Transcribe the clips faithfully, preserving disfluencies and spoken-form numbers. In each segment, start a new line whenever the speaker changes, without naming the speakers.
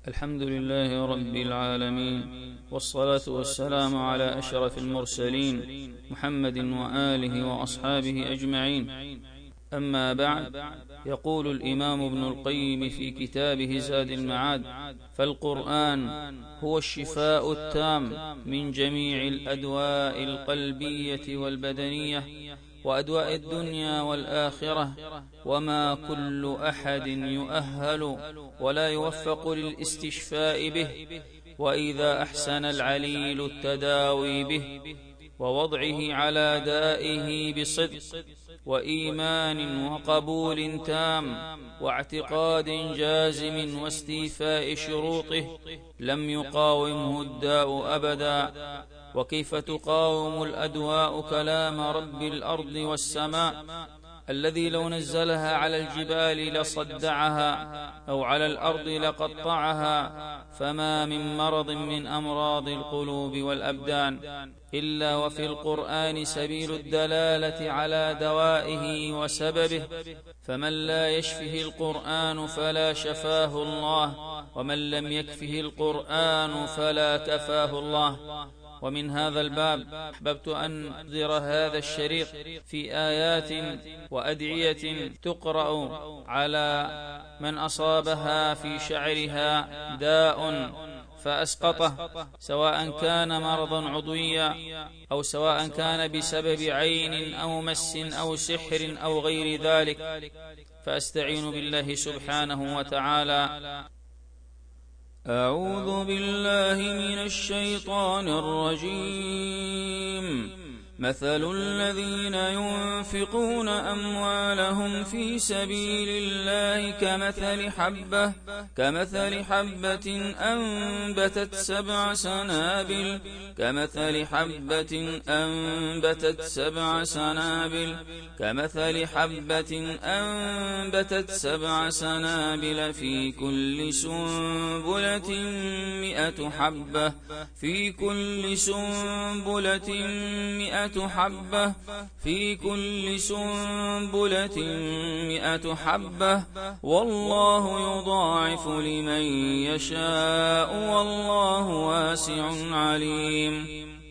الحمد لله رب العالمين، والصلاة والسلام على أشرف المرسلين محمد وآله وأصحابه أجمعين. أما بعد، يقول الإمام ابن القيم في كتابه زاد المعاد: فالقرآن هو الشفاء التام من جميع الأدواء القلبية والبدنية وأدواء الدنيا والآخرة، وما كل أحد يؤهل ولا يوفق للاستشفاء به، وإذا أحسن العليل التداوي به ووضعه على دائه بصدق وإيمان وقبول تام واعتقاد جازم واستيفاء شروطه، لم يقاومه الداء أبدا. وكيف تقاوم الأدواء كلام رب الأرض والسماء الذي لو نزلها على الجبال لصدعها أو على الأرض لقطعها؟ فما من مرض من أمراض القلوب والأبدان إلا وفي القرآن سبيل الدلالة على دوائه وسببه، فمن لا يشفه القرآن فلا شفاه الله، ومن لم يكفه القرآن فلا كفاه الله. ومن هذا الباب أحببت أن أنذر هذا الشريط في آيات وأدعية تقرأ على من أصابها في شعرها داء فأسقطه، سواء كان مرضا عضويا أو سواء كان بسبب عين أو مس أو سحر أو غير ذلك. فأستعين بالله سبحانه وتعالى. أعوذ بالله من الشيطان الرجيم. مثل الذين ينفقون أموالهم في سبيل الله كمثل حبة كمثل حبة أنبتت سبع سنابل كمثل حبة أنبتت سبع سنابل كمثل حبة أنبتت سبع سنابل في كل سنبلة مئة حبة في كل سنبلة مئة حبة في كل سنبلة مئة حبة والله يضاعف لمن يشاء والله واسع عليم.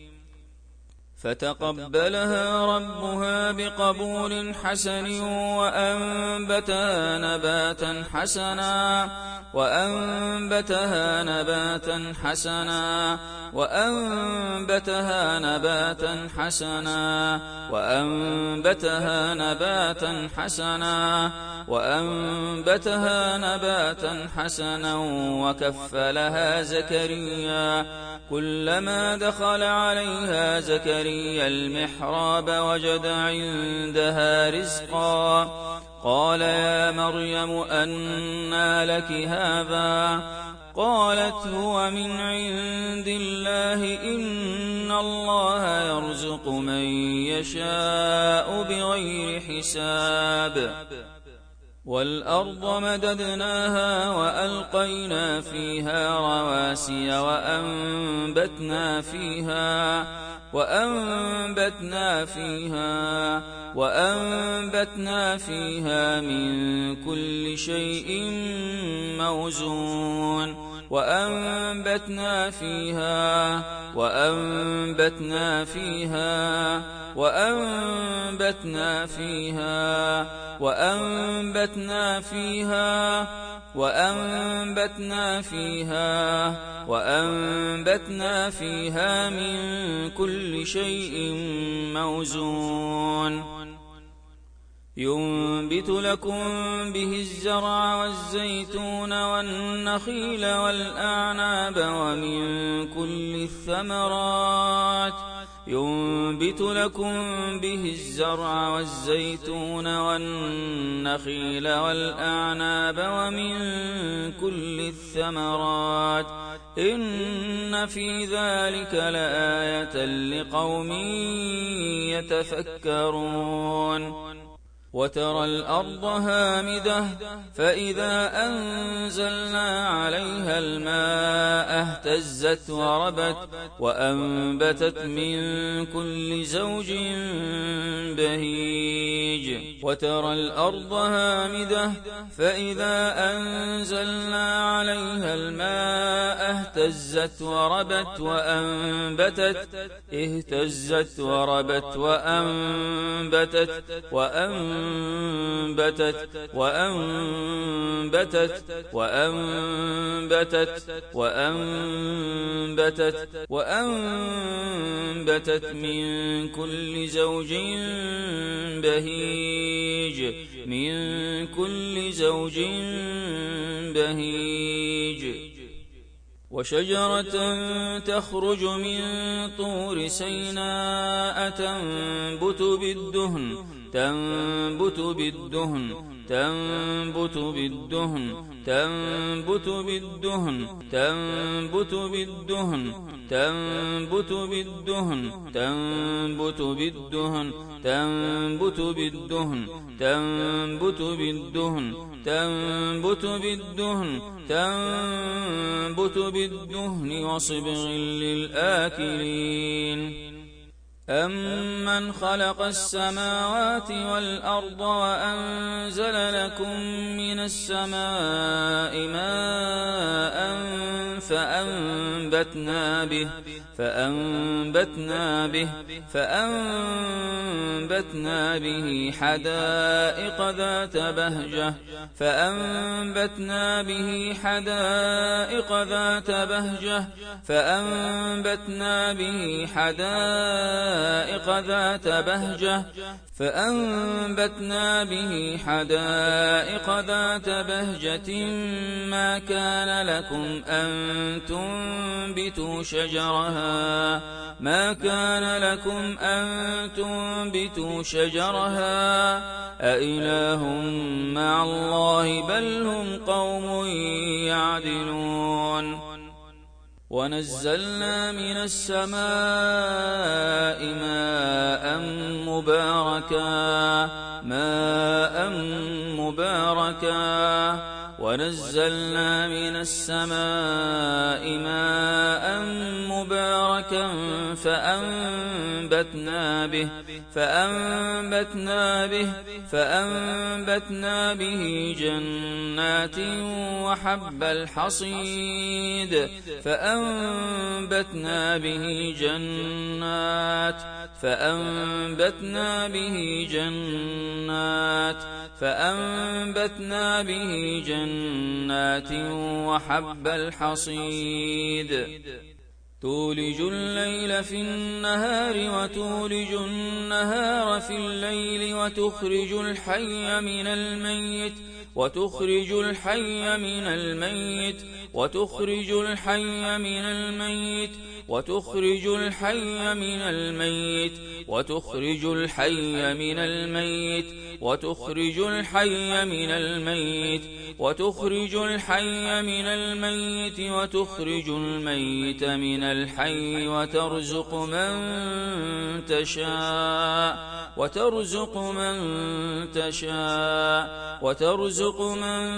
فتقبلها ربها بقبول حسن وأنبتها نباتا حسنا وأنبتها نباتا حسنا وأنبتها نباتا حسنا وأنبتها نباتا حسنا وأنبتها نباتا حسنا وكفلها زكريا كلما دخل عليها زكريا المحراب وجد عندها رزقا قال يا مريم أنى لك هذا؟ قالت هو من عند الله إن الله يرزق من يشاء بغير حساب. والأرض مددناها وألقينا فيها رواسي وأنبتنا فيها وأنبتنا فيها وأنبتنا فيها من كل شيء موزون وأنبتنا فيها وأنبتنا فيها وأنبتنا فيها وأنبتنا فيها وأنبتنا فيها وأنبتنا فيها من كل شيء موزون ينبت لكم به الزرع والزيتون والنخيل والأعناب ومن كل الثمرات ينبت لكم به الزرع والزيتون والنخيل والأعناب ومن كل الثمرات إن في ذلك لآية لقوم يتفكرون. وترى الأرض هامدة فإذا أنزلنا عليها الماء اهتزت وربت وأنبتت من كل زوج بهيج. وترى الأرض هامدة فإذا أنزلنا عليها الماء اهتزت وربت وأنبتت اهتزت وربت وأنبتت وأنبتت وأنبتت وأنبتت وأنبتت وأنبتت من كل زوج بهيج من كل زوج بهيج وشجرة تخرج من طور سيناء تنبت بالدهن تنبت بالدهن تنبت بالدهن تنبت بالدهن تنبت بالدهن تنبت بالدهن تنبت بالدهن تنبت بالدهن تنبت بالدهن تنبت بالدهن تنبت بالدهن وصبغ للآكلين أمن خلق السماوات والأرض وأنزل لكم من السماء ماء فأنبتنا به فأنبتنا به فأنبتنا به حدائق ذات بهجة فأنبتنا به حدائق ذات بهجة فأنبتنا به حدائق ذات بهجة فأنبتنا به حدائق ذات بهجة ما كان لكم أن تنبتوا شجرها ما كان لكم أن تنبتوا شجرها أإله مع الله بل هم قوم يعدلون ونزلنا من السماء ماء مباركا ماء مباركا ونزلنا من السماء ماء مباركا فأنبتنا به فأنبتنا به فأنبتنا به جنات وحب الحصيد فأنبتنا به جنات فأنبتنا به جنات فأنبتنا به جنات وحب الحصيد تولج الليل في النهار وتولج النهار في الليل وتخرج الحي من الميت وتخرج الحي من الميت وتخرج الحي من الميت وتخرج الحي من الميت وتخرج الحي من الميت وتخرج الحي من الميت وتخرج الحي من الميت وتخرج الميت من الحي وترزق من تشاء وترزق من تشاء وترزق من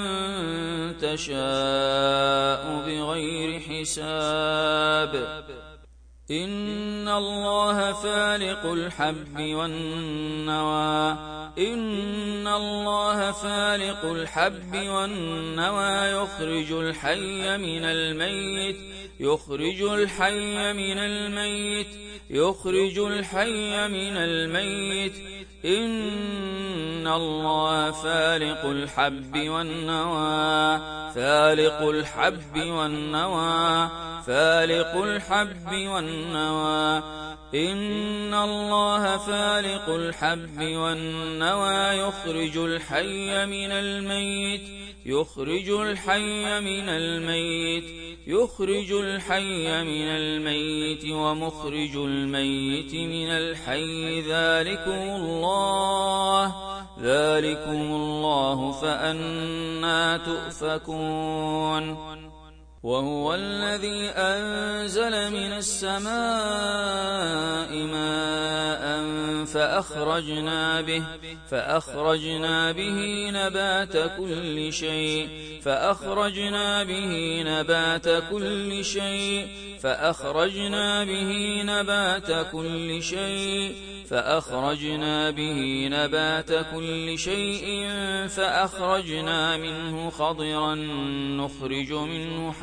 تشاء بغير حساب إن الله فالق الحب والنوى إن الله فالق الحب والنوى يخرج الحي من الميت يخرج الحي من الميت يخرج الحي من الميت إن الله فالق الحب والنوى فالق الحب والنوى فالق الحب والنوى إن الله فالق الحب والنوى يخرج الحي من الميت يخرج الحي من الميت يخرج الحي من الميت ومخرج الميت من الحي ذلكم الله ذلكم الله فأنى تؤفكون وهو الذي أنزل من السماء ماء فأخرجنا به فأخرجنا به نبات كل شيء فأخرجنا به نبات كل شيء فأخرجنا به نبات كل شيء فأخرجنا به نبات كل شيء فأخرجنا منه خضرا نخرج منه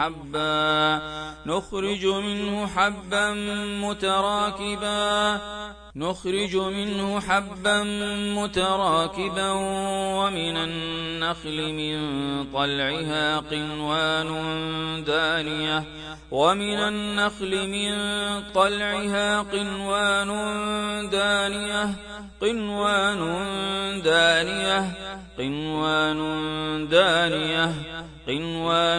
حبا نخرج منه حبا متراكبا نخرج منه حبا متراكبا ومن النخل من طلعها قنوان دانية ومن النخل من طلعها قنوان دانية قنوان دانية قنوان دانية قنوان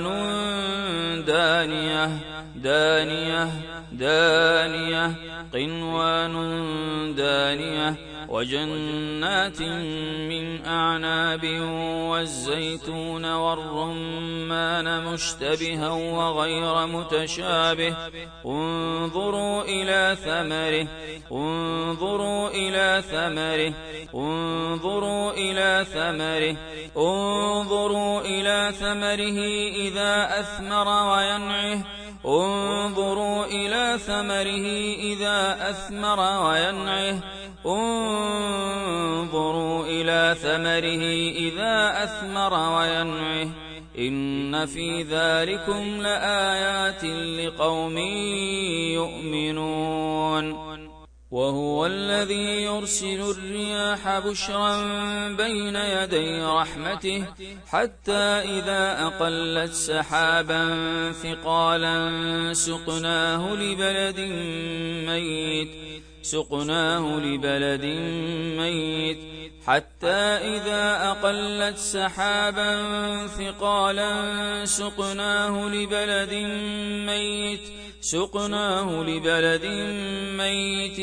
دانية دانية دانية قنوان دانية وجنات من أعناب والزيتون والرمان مشتبها وغير متشابه انظروا إلى ثمره انظروا إلى ثمره انظروا إلى ثمره انظروا إلى ثمره إذا أثمر وينعه انظروا إلى ثمره إذا أثمر وينعه انظروا إلى ثمره إذا أثمر وينعه إن في ذلكم لآيات لقوم يؤمنون وهو الذي يرسل الرياح بشرا بين يدي رحمته حتى إذا أقلت سحابا ثقالا سقناه لبلد ميت سقناه لبلد ميت حتى إذا أقلت سحابا ثقالا سقناه لبلد ميت سقناه لبلد ميت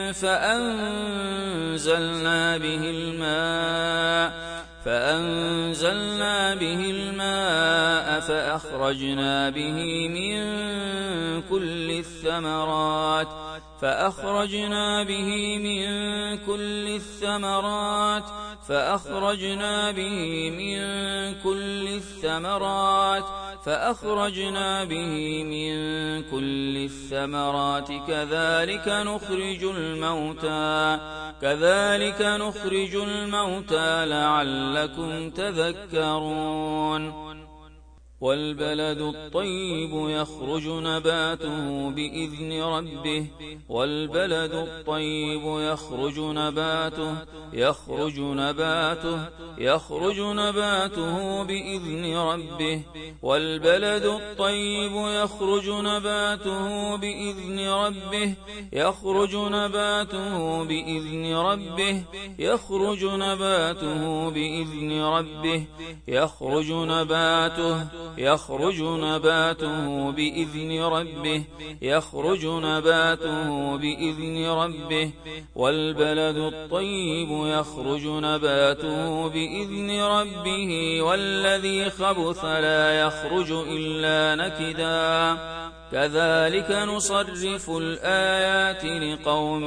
فأنزلنا به الماء فأنزلنا به الماء فأخرجنا به من كل الثمرات فأخرجنا به من كل الثمرات فأخرجنا به من كل الثمرات فأخرجنا به من كل الثمرات كذلك نخرج الموتى كذلك نخرج الموتى لعلكم تذكرون والبلد الطيب يخرج نباته بإذن ربه والبلد الطيب يخرج نباته يخرج نباته يخرج نباته بإذن ربه والبلد الطيب يخرج نباته بإذن ربه يخرج نباته بإذن ربه يخرج نباته بإذن ربه يخرج نباته يخرج نباته بإذن ربه يخرج نباته بإذن ربه والبلد الطيب يخرج نباته بإذن ربه والذي خبث لا يخرج إلا نكدا كذلك نصرف الآيات لقوم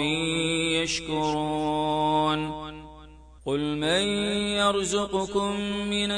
يشكرون قل من يرزقكم من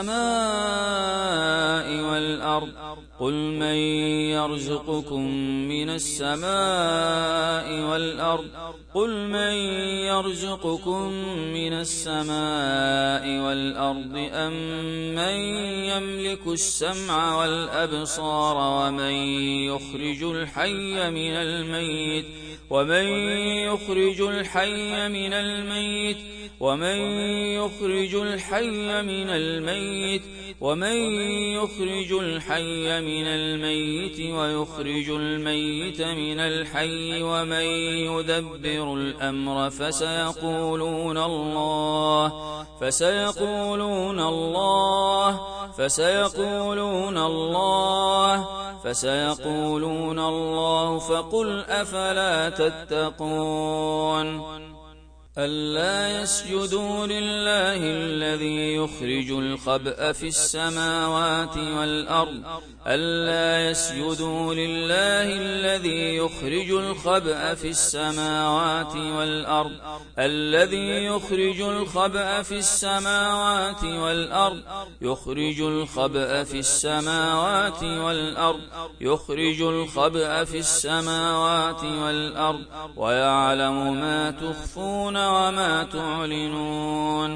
السماء والأرض قل من يرزقكم من السماء والأرض قل من يرزقكم من السماء والأرض أم من يملك السمع والأبصار ومن يخرج الحي من الميت ومن يخرج الحي من الميت ومن يخرج الحي من الميت ومن يخرج الحي من الميت ويخرج الميت من الحي ومن يدبر الأمر فسيقولون الله فسيقولون الله فسيقولون الله فسيقولون الله فقل أفلا تتقون ألا يسجدوا لله الذي يخرج الخبأ في السماوات والأرض ألا يسجدوا لله الذي يخرج الخبأ في السماوات والأرض الذي يخرج الخبأ في السماوات والأرض يخرج الخبأ في السماوات والأرض يخرج الخبأ في السماوات والأرض ويعلم ما تخفون وما تعلنون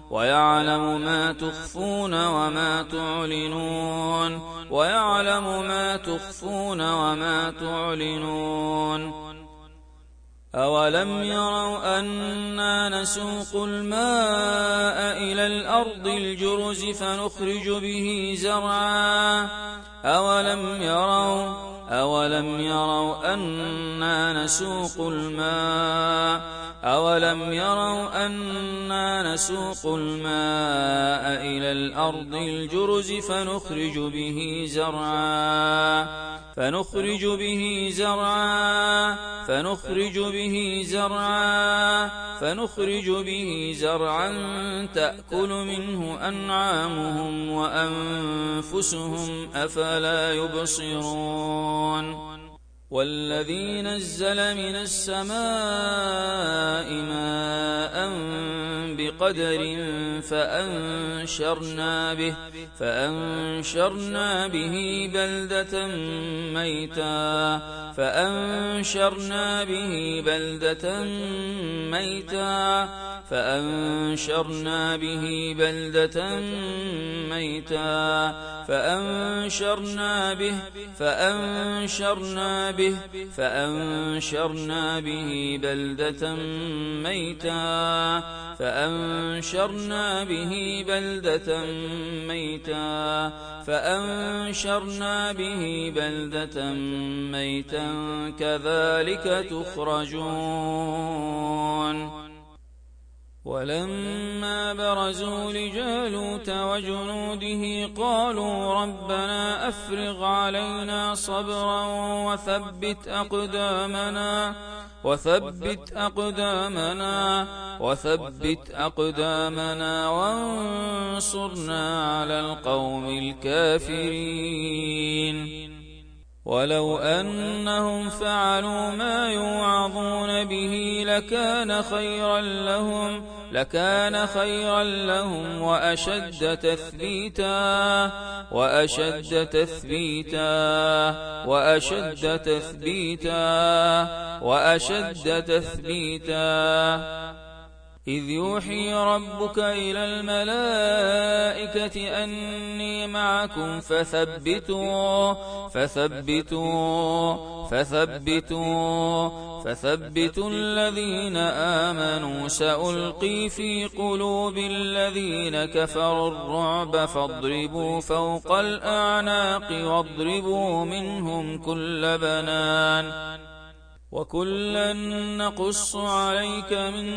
ويعلم ما تخفون وما تعلنون ويعلم ما تخفون وما تعلنون أولم يروا أنا نسوق الماء إلى الأرض الجرز فنخرج به زرعا أولم يروا أولم يروا أنا نسوق الماء أولم يروا أنا نسوق الماء إلى الأرض الجرز فنخرج به زرعا فنخرج به زرعا فنخرج به زرعا فنخرج به زرعا تأكل منه أنعامهم وأنفسهم أفلا يبصرون والذي نزل من السماء ماء بقدر فأنشرنا به فأنشرنا به بلدة ميتا فأنشرنا به بلدة ميتا فأنشرنا به بلدة ميتا فأنشرنا به فأنشرنا به فأنشرنا به بلدة ميتا فأنشرنا به بلدة ميتا فأنشرنا به بلدة ميتا كذلك تخرجون ولما برزوا لجالوت وجنوده قالوا ربنا أفرغ علينا صبرا وثبت أقدامنا وثبت أقدامنا وثبت أقدامنا وانصرنا على القوم الكافرين ولو أنهم فعلوا ما يوعظون به لكان خيرا لهم لكان خيرا لهم وأشد تثبيتا وأشد تثبيتا وأشد تثبيتا وأشد تثبيتا إذ يوحي ربك إلى الملائكة أني معكم فثبتوا فثبتوا فثبتوا فثبتوا الذين آمنوا سألقي في قلوب الذين كفروا الرعب فاضربوا فوق الأعناق واضربوا منهم كل بنان وكلا نقص عليك من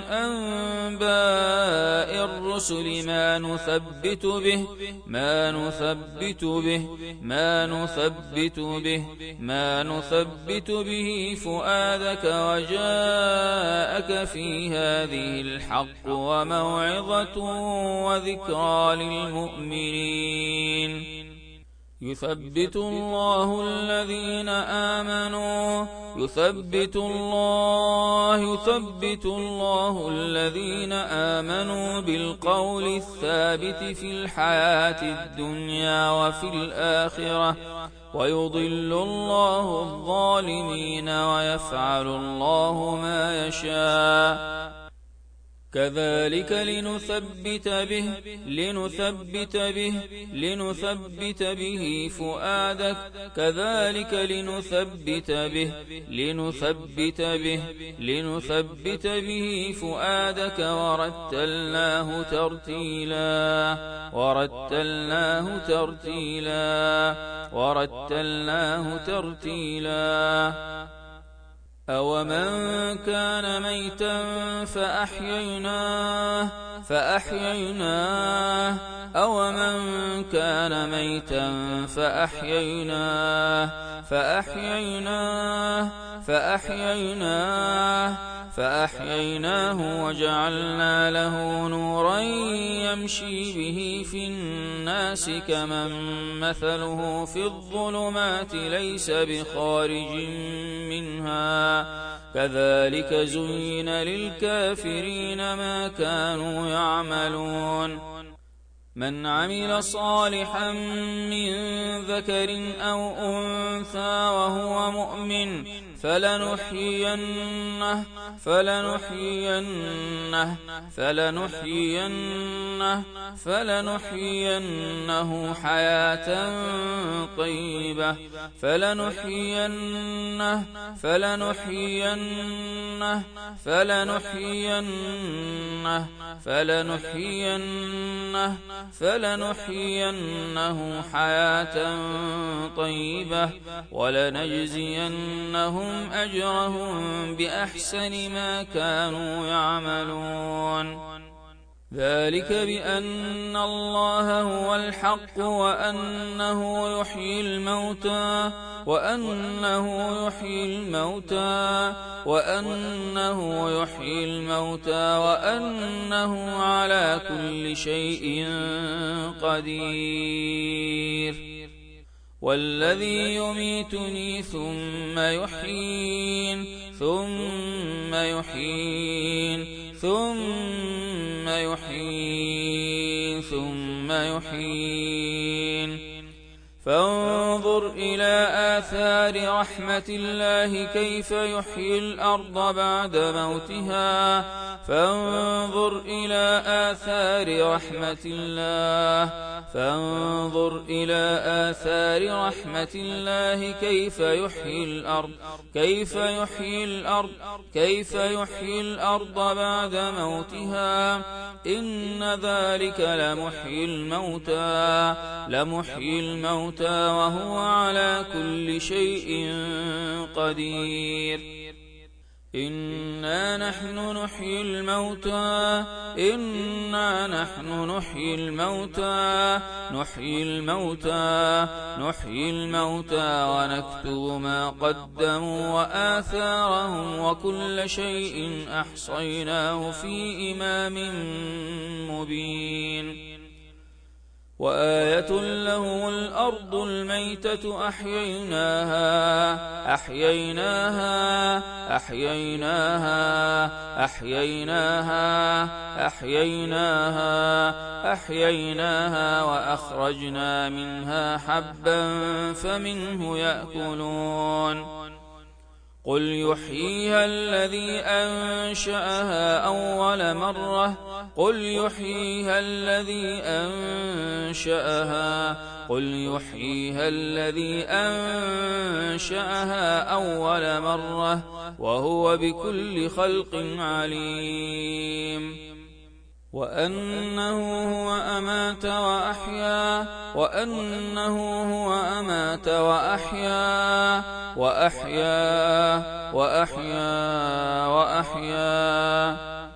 أنباء الرسل ما نثبت به ما نثبت به ما نثبت به ما نثبت به فؤادك وجاءك في هذه الحق وموعظة وذكرى للمؤمنين يثبت الله الذين آمنوا يثبت الله يثبت الله الذين آمنوا بالقول الثابت في الحياة الدنيا وفي الآخرة ويضل الله الظالمين ويفعل الله ما يشاء كذلك لنثبت به لنثبت به لنثبت به فؤادك كذلك لنثبت به لنثبت به لنثبت به فؤادك ورتلناه ترتيلا ورتلناه ترتيلا ورتلناه ترتيلا أومن كان ميتا فأحييناه فأحييناه أومن كان ميتا فأحييناه فأحييناه فأحييناه فأحييناه وجعلنا له نورا يمشي به في الناس كمن مثله في الظلمات ليس بخارج منها كذلك زين للكافرين ما كانوا يعملون من عمل صالحا من ذكر أو أنثى وهو مؤمن فلنحيينه فلنحيينه فلنحيينه فلنحيينه حياة طيبة فلنحيينه فلنحيينه فلنحيينه فلنحيينه فلنحيينه حياة طيبة ولنجزينهم أجرهم بأحسن ما كانوا يعملون. ذلك بأن الله هو الحق وأنه يحيي الموتى وأنه يحيي الموتى وأنه يحيي الموتى وأنه على كل شيء قدير. والذي يميتني ثم يحيين ثم يحيين ثم يحيين ثم يحيين فانظر إلى آثار رحمة الله كيف يحيي الأرض بعد موتها فانظر إلى آثار رحمة الله فانظر إلى آثار رحمة الله كيف يحيي الأرض كيف يحيي الأرض كيف يحيي الأرض بعد موتها إن ذلك لمحيي الموتى لمحيي الموتى وهو على كل شيء قدير. إنا نحن نحيي الموتى إنا نحن نحيي الموتى نحيي الموتى نحيي الموتى ونكتب ما قدموا وآثارهم وكل شيء أحصيناه في إمام مبين. وآية له الأرض الميتة أحييناها أحييناها أحييناها أحييناها أحييناها أحييناها وأخرجنا منها حبا فمنه يأكلون. قل يحييها الذي أنشأها أول مرة قل يحييها الذي أنشأها قل يحييها الذي أنشأها أول مرة وهو بكل خلق عليم. وأنه هو أمات وأحيا وأنه هو أمات وأحيا وأحيا وأحيا وأحيا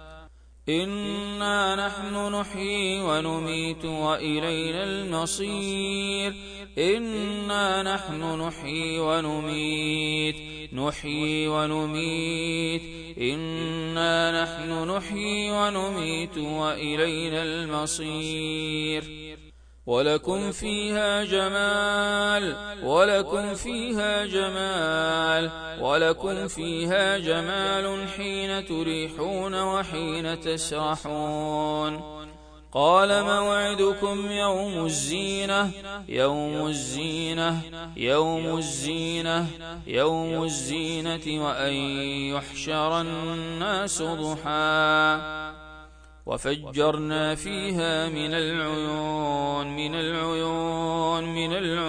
إنا نحن نحيي ونميت وإلينا المصير. إنا نحن نحيي ونميت نحيي ونميت إنا نحن نحيي ونميت وإلينا المصير. ولكم فيها جمال ولكم فيها جمال ولكم فيها جمال حين تريحون وحين تسرحون. قال موعدكم يوم الزينة يوم الزينة يوم الزينة يوم الزينة وأن يحشر الناس ضحى. وفجرنا فيها من العيون من العيون من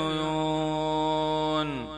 العيون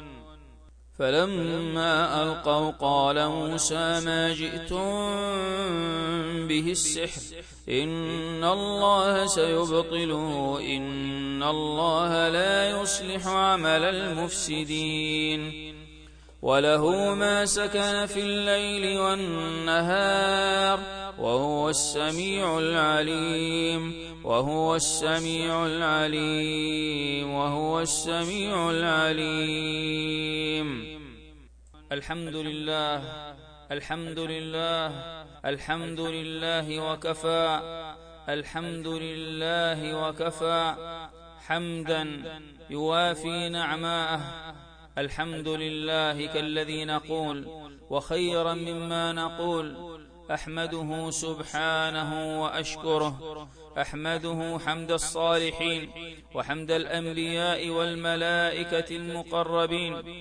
فلما ألقوا قال موسى ما جئتم به السحر إن الله سيبطله إن الله لا يصلح عمل المفسدين. وله ما سكن في الليل والنهار وهو السميع العليم وهو السميع العليم وهو السميع العليم. الحمد لله الحمد لله الحمد لله وكفى الحمد لله وكفى حمدا يوافي نعماءه. الحمد لله كالذي نقول وخيرا مما نقول. أحمده سبحانه وأشكره أحمده حمد الصالحين وحمد الأنبياء والملائكة المقربين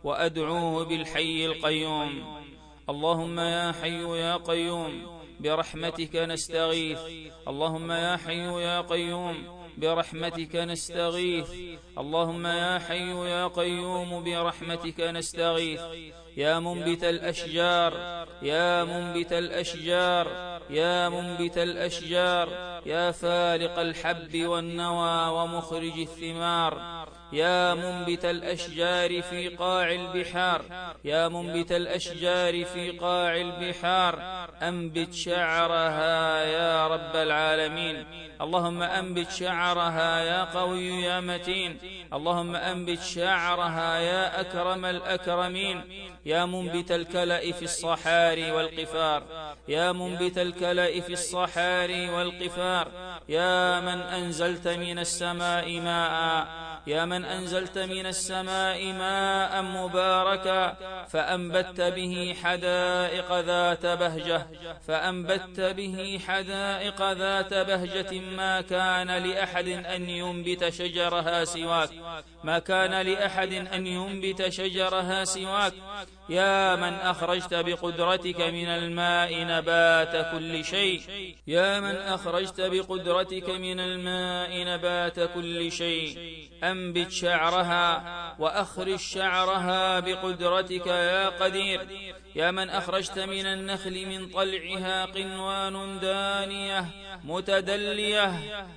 وأدعوه بالحي القيوم. اللهم يا حي يا قيوم برحمتك نستغيث. اللهم يا حي يا قيوم برحمتك نستغيث. اللهم يا حي يا قيوم برحمتك نستغيث. يا منبت الأشجار يا منبت الأشجار يا منبت الأشجار يا فالق الحب والنوى ومخرج الثمار. يا منبت الأشجار في قاع البحار يا منبت الأشجار في قاع البحار أنبت شعرها يا رب العالمين. اللهم أنبت شعرها يا قوي يا متين. اللهم أنبت شعرها يا أكرم الأكرمين. يا منبت الكلأ في الصحاري والقفار يا منبت الكلأ في الصحاري والقفار. يا من أنزلت من السماء ماء يا من أنزلت من السماء ماء مباركا فأنبت به حدائق ذات بهجة فأنبت به حدائق ذات بهجة ما كان لأحد أن ينبت شجرها سواك ما كان لأحد أن ينبت شجرها سواك. يا من أخرجت بقدرتك من الماء نبات كل شيء يا من أخرجت بقدرتك من الماء نبات كل شيء أنبت شعرها وأخرج شعرها بقدرتك يا قدير. يا من أخرجت من النخل من طلعها قنوان دانية متدلية.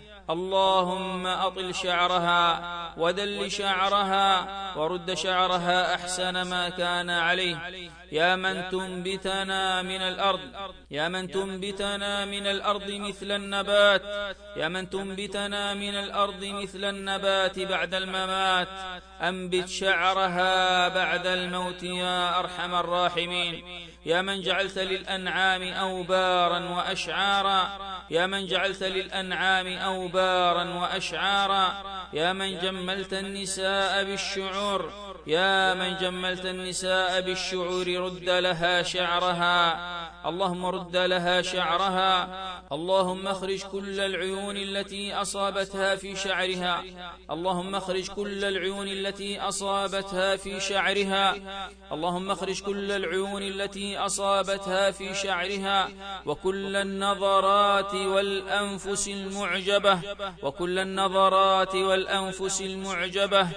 اللهم أطل شعرها ودل شعرها ورد شعرها أحسن ما كان عليه. يا من تنبتنا من الأرض يا من تنبتنا من الأرض مثل النبات يا من تنبتنا من الأرض مثل النبات بعد الممات أنبت شعرها بعد الموت يا أرحم الراحمين. يا من جعلت للأنعام أوبارا وأشعارا يا من جعلت للأنعام أوبارا وأشعارا. يا من جملت النساء بالشعور يا من جملت النساء بالشعور رد لها شعرها. اللهم رد لها شعرها. اللهم اخرج كل العيون التي أصابتها في شعرها اللهم اخرج كل العيون التي أصابتها في شعرها اللهم اخرج كل العيون التي أصابتها في شعرها وكل النظرات والأنفس المعجبة وكل النظرات والأنفس المعجبة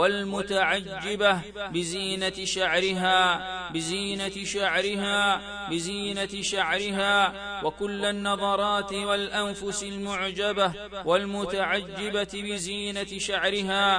والمتعجبة بزينة شعرها بزينة شعرها بزينة شعرها وكل النظرات والأنفس المعجبة والمتعجبة بزينة شعرها.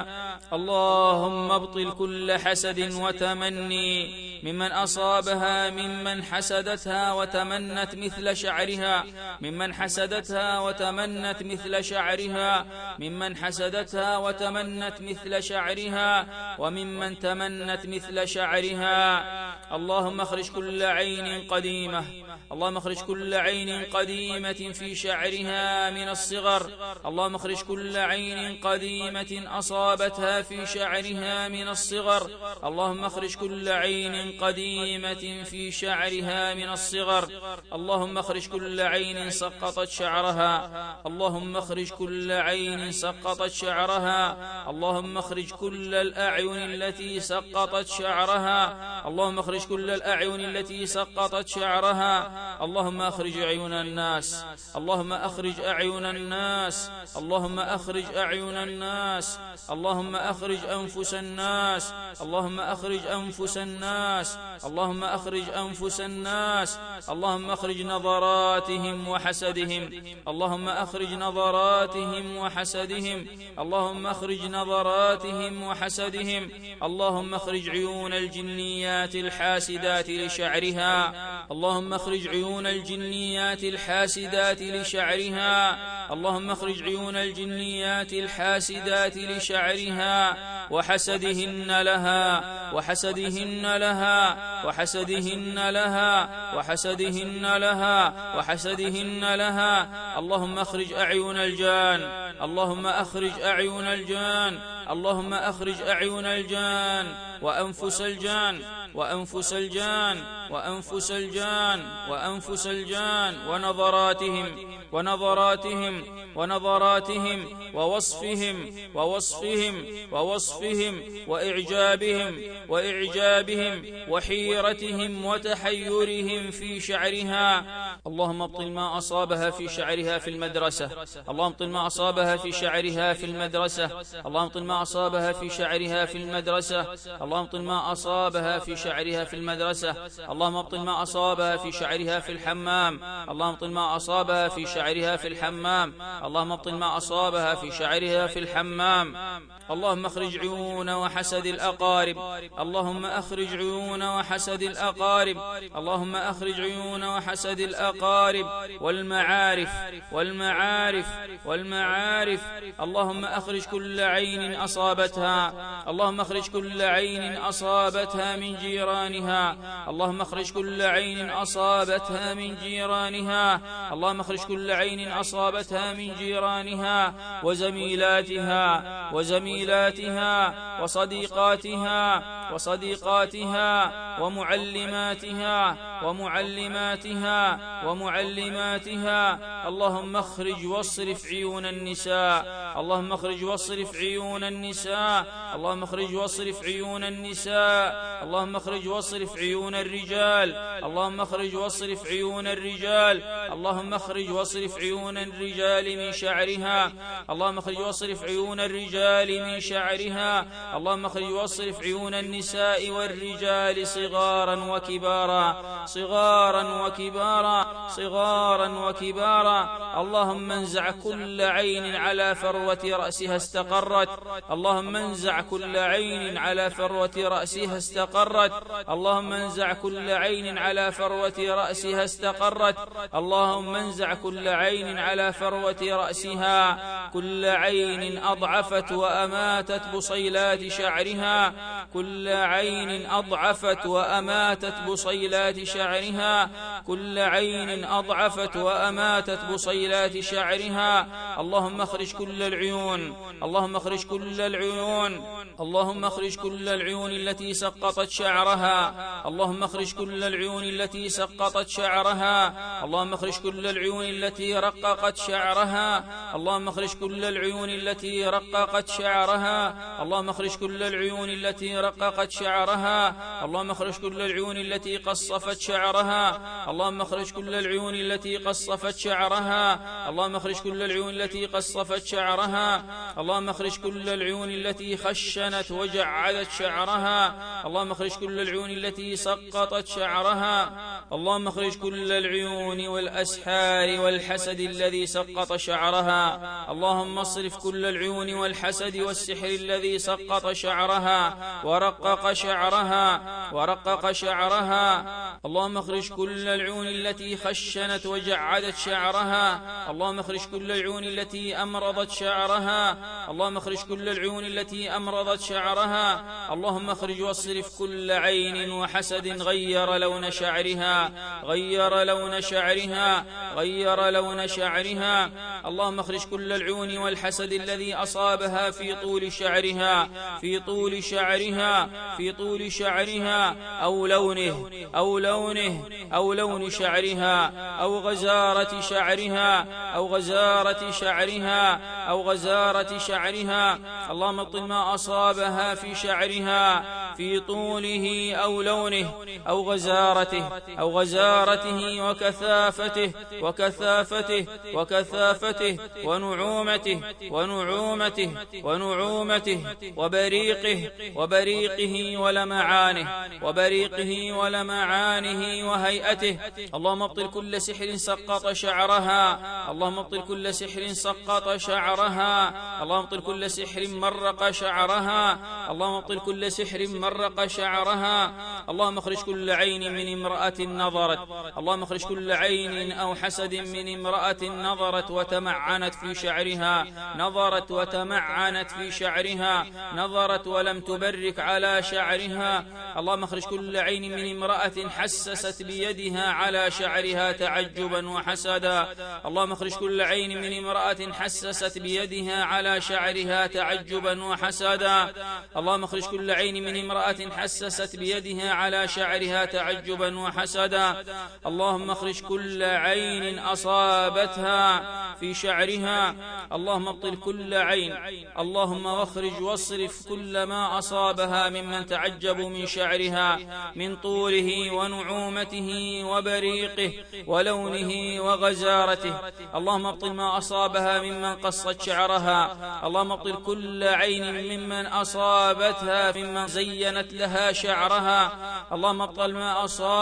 اللهم ابطل كل حسد وتمني ممن أصابها ممن حسدتها وتمنت مثل شعرها ممن حسدتها وتمنت مثل شعرها ممن حسدتها وتمنت مثل شعرها وممن تمنت مثل شعرها. اللهم اخرج كل عين قديمة اللهم اخرج كل عين قديمة في شعرها من الصغر اللهم اخرج كل عين قديمة أصابتها في شعرها من الصغر اللهم اخرج كل عين قديمة في شعرها من الصغر. اللهم اخرج كل عين سقطت شعرها اللهم اخرج كل عين سقطت شعرها اللهم اخرج كل الأعين التي سقطت شعرها اللهم اخرج كل الأعين التي سقطت شعرها. اللهم اخرج أعين الناس اللهم اخرج أعين الناس اللهم اخرج أعين الناس اللهم اخرج أنفس الناس اللهم اخرج أنفس الناس اللهم اخرج أنفس الناس اللهم اخرج نظراتهم وحسدهم اللهم اخرج نظراتهم وحسدهم اللهم اخرج نظراتهم وحسدهم اللهم اخرج عيون الجنيات الحاسدات لشعرها اللهم اخرج عيون الجنيات الحاسدات لشعرها اللهم اخرج عيون الجنيات الحاسدات لشعرها وحسدهن لها وحسدهن لها وحسدهن لها وحسدهن لها وحسدهن لها. اللهم اخرج أعين الجان اللهم اخرج أعين الجان اللهم اخرج أعين الجان وأنفس الجان وأنفس الجان وأنفس الجان وأنفس الجان ونظراتهم ونظراتهم ونظراتهم ووصفهم ووصفهم ووصفهم وإعجابهم وإعجابهم وحيرتهم وتحيرهم في شعرها. اللهم ابطل ما أصابها في شعرها في المدرسة، اللهم ابطل ما أصابها في شعرها في المدرسة، اللهم ابطل ما أصابها في شعرها في المدرسة، اللهم ابطل ما أصابها في شعرها في المدرسة، اللهم ابطل ما أصابها في شعرها في الحمام، اللهم ابطل ما أصابها في شعرها في الحمام، اللهم ابطل ما أصابها في شعرها في الحمام. اللهم اخرج عيون وحسد الأقارب، اللهم اخرج عيون وحسد الأقارب، اللهم اخرج عيون وحسد الأقارب والمعارف والمعارف والمعارف. اللهم اخرج كل عين أصابتها، اللهم اخرج كل عين أصابتها من جيرانها، اللهم اخرج كل عين أصابتها من جيرانها، اللهم اخرج كل عين أصابتها من جيرانها وزميلاتها وزميلاتها وصديقاتها وصديقاتها ومعلماتها ومعلماتها ومعلماتها. اللهم اخرج واصرف عيون النساء، اللهم اخرج واصرف عيون النساء، اللهم اخرج واصرف عيون النساء، اللهم اخرج واصرف عيون الرجال، اللهم اخرج واصرف عيون الرجال، اللهم اخرج واصرف عيون الرجال من شعرها، اللهم اخرج واصرف عيون الرجال من شعرها، اللهم اخرج واصرف عيون النساء والرجال صغارا وكبارا صغارا وكبارا صغارا وكبارا. اللهم انزع كل عين على فروة رأسها استقرت، اللهم انزع كل عين على فروة رأسها استقرت، اللهم انزع كل عين على فروة رأسها استقرت، اللهم انزع كل عين على فروة رأسها، كل عين أضعفت وأماتت بصيلات شعرها، كل عين أضعفت وأماتت بصيلات شعرها، كل عين أضعفت وأماتت بصيلات شعرها. اللهم اخرج كل العيون، اللهم اخرج كل العيون، اللهم اخرج كل العيون التي سقطت شعرها، اللهم اخرج كل العيون التي سقطت شعرها، اللهم اخرج كل العيون التي رققت شعرها، اللهم اخرج كل العيون التي رققت شعرها، اللهم اخرج كل العيون التي رققت شعرها، اللهم اخرج كل العيون التي قصفت شعرها، اللهم اخرج كل العيون التي قصفت شعرها، اللهم اخرج كل العيون التي قصفت شعرها، اللهم اخرج كل العيون التي خشنت وجعدت شعرها، اللهم اخرج كل العيون التي سقطت شعرها، اللهم اخرج كل العيون والأسحار والحسد الذي سقط شعرها، اللهم اصرف كل العيون والحسد والسحر الذي سقط شعرها ورقق شعرها ورقق شعرها. اللهم اخرج كل العيون التي خشنت وجعدت شعرها، اللهم اخرج كل العيون التي أمرضت شعرها، اللهم اخرج كل العيون التي أمرضت شعرها، اللهم اخرج واصرف كل عين وحسد غير لون شعرها غير لون شعرها غير لون شعرها. اللهم اخرج كل العيون والحسد الذي أصابها في طول شعرها في طول شعرها في طول شعرها أو لونه أو لونه أو لون شعرها أو غزارة شعرها أو غزارة شعرها أو غزارة شعرها. اللهم ابطل ما أصابها في شعرها في طوله أو لونه أو غزارته أو غزارته وكثافته وكثافته وكثافته ونعومته ونعومته ونعومته وبريقه وبريقه ولمعانه وبريقه ولمعانه وهيئته. اللهم ابطل كل سحر سقط شعرها، اللهم ابطل كل سحر سقط شعرها، اللهم ابطل كل سحر مرق شعرها، اللهم ابطل كل سحر مرق شعرها. اللهم اخرج كل عين من امرأة نظرت، اللهم اخرج كل عين أو حسد من امرأة نظرت وتمعنت في شعرها نظرت وتمعنت في شعرها نظرت ولم تبرك على شعرها. اللهم اخرج كل عين من امرأة حسست بيدها على شعرها تعجبا وحسدا، اللهم اخرج كل عين من امرأة حسست بيدها على شعرها تعجبا وحسدا. اللهم اخرج كل عين من امرأة حسست بيدها على شعرها تعجبا وحسدا. اللهم اخرج كل عين أصابتها في شعرها. اللهم ابطل كل عين. اللهم واخرج واصرف كل ما أصابها ممن تعجبوا من شعرها من طوله ونعومته وبريقه ولونه وغزارته. اللهم ابطل ما أصابها ممن قصت شعرها. اللهم ابطل كل عين ممن أصابتها ممن زينت لها شعرها. اللهم ابطل ما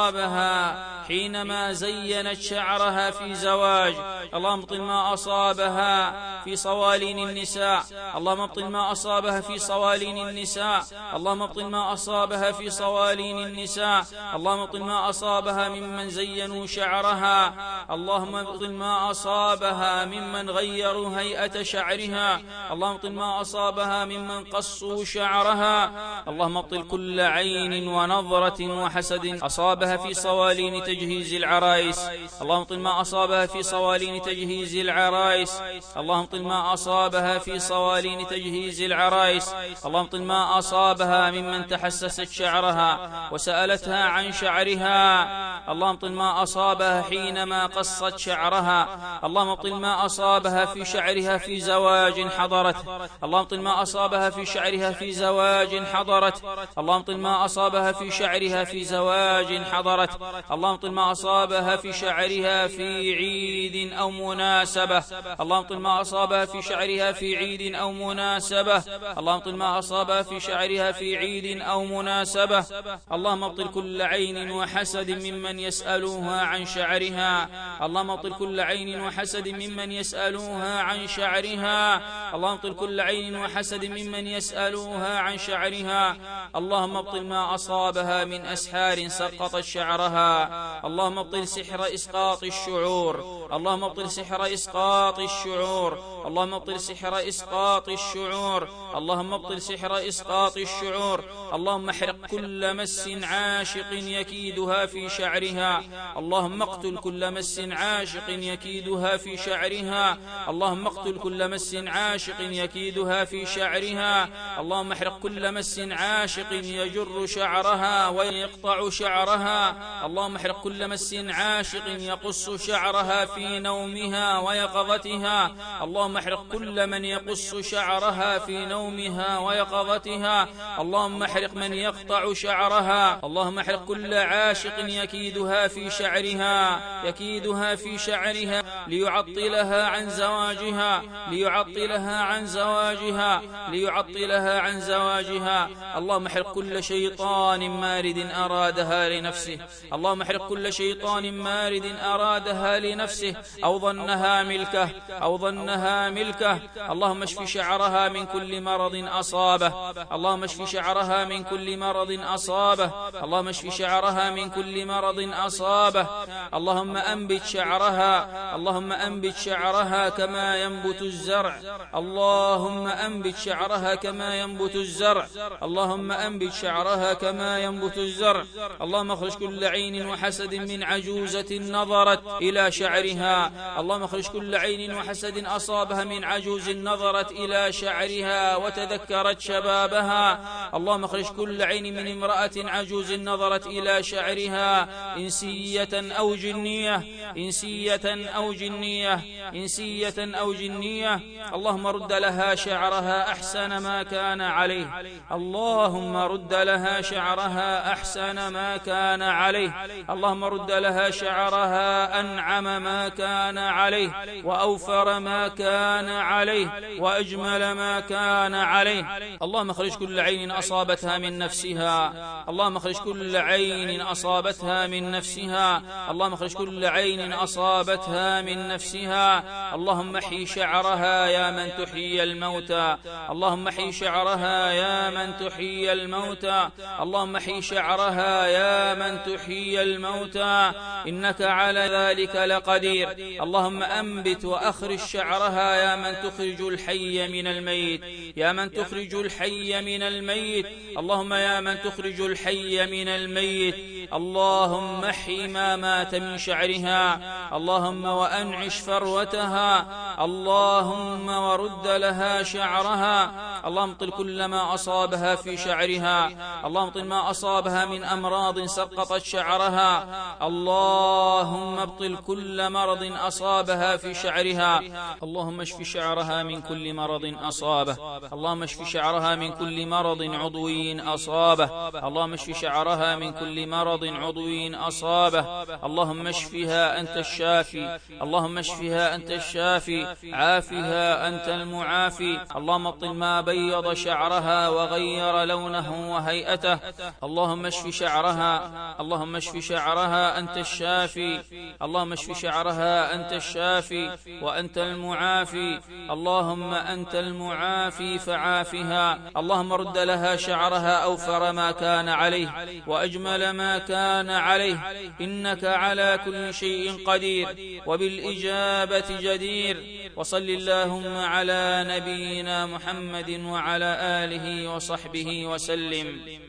أصابها حينما زينت شعرها في زواج. اللهم ابطل ما أصابها في صوالين النساء. اللهم ابطل ما أصابها في صوالين النساء. اللهم ابطل ما أصابها في صوالين النساء. اللهم ابطل ما أصابها ممن زينوا شعرها. اللهم ابطل ما أصابها ممن غيروا هيئة شعرها. اللهم ابطل ما أصابها ممن قصوا شعرها. اللهم ابطل كل عين ونظرة وحسد أصابها في صوالين تجهيز العرائس. اللهم ابطل ما أصابها في صوالين تجهيز العرائس. اللهم ابطل ما أصابها في صوالين تجهيز العرائس. اللهم ابطل ما أصابها ممن تحسست شعرها وسألتها عن شعرها. اللهم ابطل ما أصابها حينما قصت شعرها. اللهم ابطل ما أصابها في شعرها في زواج حضرت. اللهم ابطل ما أصابها في شعرها في زواج حضرت. اللهم ابطل ما أصابها في شعرها في زواج حضرت. اللهم ابطل ما أصابها في شعرها في عيد أو مناسبة. اللهم ابطل ما أصابها في شعرها في عيد أو مناسبة. اللهم ابطل ما أصابها في شعرها في عيد أو مناسبة. اللهم ابطل كل عين وحسد ممن يسألوها عن شعرها. اللهم ابطل كل عين وحسد ممن يسألوها عن شعرها. اللهم ابطل كل عين وحسد ممن يسألوها عن شعرها. اللهم ابطل ما أصابها من أسحار سقطت شعرها. اللهم ابطل سحر إسقاط الشعور. اللهم ابطل سحر إسقاط الشعور. اللهم ابطل سحر إسقاط الشعور. اللهم ابطل سحر إسقاط الشعور. اللهم احرق كل مس عاشق يكيدها في شعرها. اللهم اقتل كل مس عاشق يكيدها في شعرها. اللهم اقتل كل مس عاشق يكيدها في شعرها. اللهم احرق كل مس عاشق يجر شعرها ويقطع شعرها. اللهم احرق كل مس عاشق يقص شعرها في نومها ويقظتها. اللهم احرق كل من يقص شعرها في نومها ويقظتها. اللهم احرق من يقطع شعرها. اللهم احرق كل عاشق يكيدها في شعرها يكيدها في شعرها ليعطلها عن زواجها ليعطلها عن زواجها ليعطلها عن زواجها. اللهم احرق كل شيطان مارد أرادها لنفسه. اللهم احرق كل شيطان مارد أرادها لنفسه أو ظنها ملكه أو ظنها ملكه. اللهم اشف شعرها من كل مرض أصابه. اللهم اشف شعرها من كل مرض أصابه. اللهم اشف شعرها من كل مرض أصابه. اللهم أنبت شعرها. اللهم أنبت شعرها كما ينبت الزرع. اللهم أنبت شعرها كما ينبت الزرع. اللهم أنبت شعرها كما ينبت الزرع. اللهم اخرج كل عين وحسد من عجوزة نظرت إلى شعرها. اللهم اخرج كل عين وحسد أصابها من عجوز نظرت إلى شعرها وتذكرت شبابها. اللهم اخرج كل عين من امرأة عجوز نظرت إلى شعرها إنسية أو جنية إنسية أو جنية إنسية أو جنية. اللهم رد لها شعرها أحسن ما كان عليه. اللهم رد لها شعرها أحسن ما كان عليه. اللهم رد لها شعرها أنعم ما كان عليه وأوفر ما كان عليه وأجمل ما كان عليه. اللهم اخرج كل عين أصابتها من نفسها. اللهم اخرج كل عين أصابتها من نفسها. اللهم اخرج كل عين أصابتها من نفسها. اللهم احي شعرها يا من تحيي الموتى. اللهم احي شعرها يا من تحيي الموتى. اللهم احي شعرها يا من تحيي الموتى إنك على ذلك لقدير. اللهم أنبت وأخرج شعرها يا من تخرج الحي من الميت يا من تخرج الحي من الميت. اللهم يا من تخرج الحي من الميت. اللهم احي ما مات من شعرها. اللهم وأنعش فروتها. اللهم ورد لها شعرها، اللهم طل كل ما أصابها في شعرها، اللهم طل ما أصابها من أمراض سقطت شعرها، اللهم ابطل كل مرض أصابها في شعرها، اللهم اشف شعرها من كل مرض أصابه، اللهم اشف شعرها من كل مرض عضوي أصابه، اللهم اشف شعرها من كل مرض عضوي أصابه، اللهم اشفها أنت الشافي، اللهم اشفها أنت الشافي، عافها أنت المعافي، اللهم ابطل ما بيض شعرها وغير لونه وهيئته، اللهم اشف شعرها، اللهم اشف شعرها أنت الشافي، اللهم اشف شعرها أنت الشافي وأنت المعافي، اللهم أنت المعافي فعافها، اللهم رد لها شعرها أوفر ما كان عليه وأجمل ما كان عليه، إنك على كل شيء قدير وبالإجابة جدير. وصل اللهم على نبينا محمد وعلى آله وصحبه وسلم.